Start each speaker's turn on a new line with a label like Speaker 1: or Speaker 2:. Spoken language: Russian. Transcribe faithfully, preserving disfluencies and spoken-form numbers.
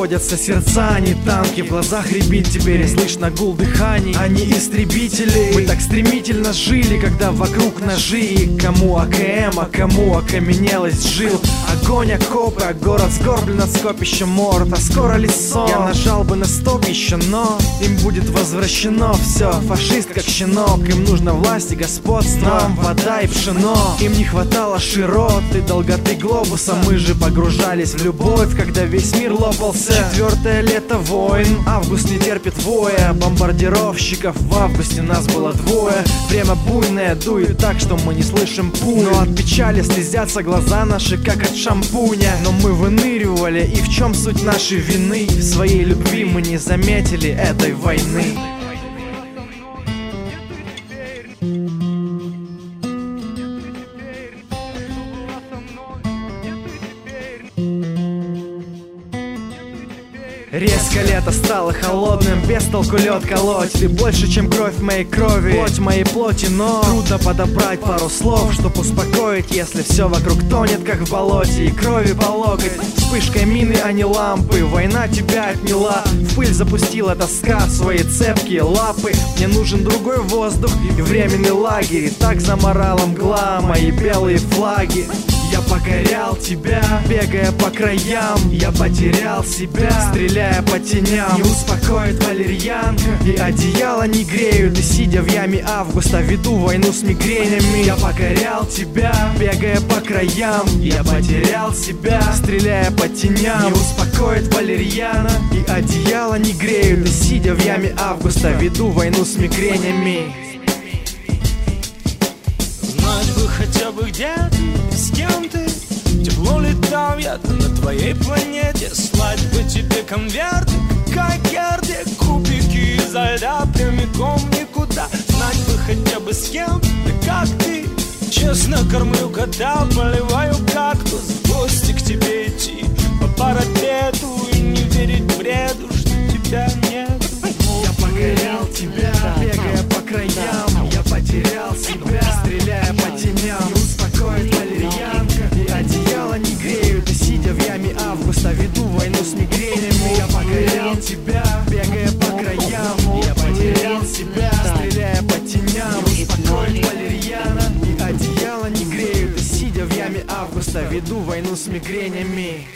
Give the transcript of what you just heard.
Speaker 1: заводятся сердца, не танки. В глазах рябит, теперь и слышно гул дыханий. Они истребители. Мы так стремительно жили, когда вокруг ножи. И кому АКМ, а кому окаменелость жил. Огонь, окопы, а город сгорблен от скопища морд. А скоро ли сон? Я нажал бы на стоп еще, но им будет возвращено все. Фашист как щенок, им нужно власть и господство, нам вода и пшено. Им не хватало широты, долготы глобуса. Мы же погружались в любовь, когда весь мир лопался. Четвертое лето войн, август не терпит воя. Бомбардировщиков в августе нас было двое. Время буйное, дует так, что мы не слышим пуль. Но от печали слезятся глаза наши, как от шампуня. Но мы выныривали, и в чем суть нашей вины? В своей любви мы не заметили этой войны. Резко лето стало холодным, без толку лед колоть. Ты больше, чем кровь моей крови, плоть моей плоти, но трудно подобрать пару слов, чтоб успокоить, если все вокруг тонет, как в болоте, и крови по локоть. Вспышкой мины, а не лампы, война тебя отняла. В пыль запустила тоска свои цепкие лапы. Мне нужен другой воздух и временный лагерь. И так заморала мгла мои белые флаги. Я покорял тебя, бегая по краям. Я потерял себя, стреляя по теням. Не успокоит валерьянка, и одеяло не греют. И сидя в яме августа, веду войну с мигренями. Я покорял тебя, бегая по краям. Я потерял себя, стреляя по теням. Не успокоит валерьяна, и одеяло не греют. И сидя в яме августа, веду войну с мигренями.
Speaker 2: Знать бы хотя бы где ты, с кем ты. Тепло летал я-то на твоей планете. Слать бы тебе конверты, как Герде. Кубики изо льда прямиком никуда. Знать бы хотя бы с кем ты, как ты. Честно кормлю кота, поливаю кактус. В гости к тебе идти по парапету и не верить бреду, что тебя нет.
Speaker 1: Я покорял тебя, бегая по краям. Я потерял себя, стреляя по теням. Не успокоит валерьянка, и одеяло не греют. И сидя в яме августа, веду войну с мигренями. Я покорял тебя, бегая по краям. Я потерял себя, стреляя по теням. Не успокоит валерьяна, и одеяло не греют. И сидя в яме августа, веду войну с мигренями.